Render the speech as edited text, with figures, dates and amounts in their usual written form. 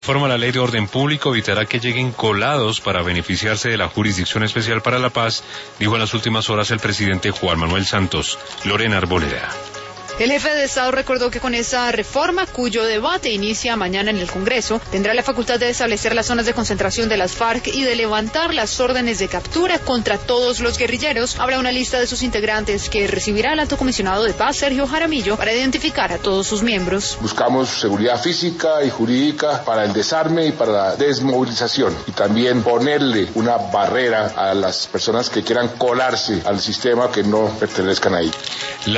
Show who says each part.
Speaker 1: Forma la ley de orden público evitará que lleguen colados para beneficiarse de la Jurisdicción Especial para la Paz, dijo en las últimas horas el presidente Juan Manuel Santos. Lorena Arboleda.
Speaker 2: El jefe de Estado recordó que con esa reforma, cuyo debate inicia mañana en el Congreso, tendrá la facultad de establecer las zonas de concentración de las FARC y de levantar las órdenes de captura contra todos los guerrilleros. Habrá una lista de sus integrantes que recibirá el alto comisionado de paz, Sergio Jaramillo, para identificar a todos sus miembros.
Speaker 3: Buscamos seguridad física y jurídica para el desarme y para la desmovilización, y también ponerle una barrera a las personas que quieran colarse al sistema, que no pertenezcan ahí.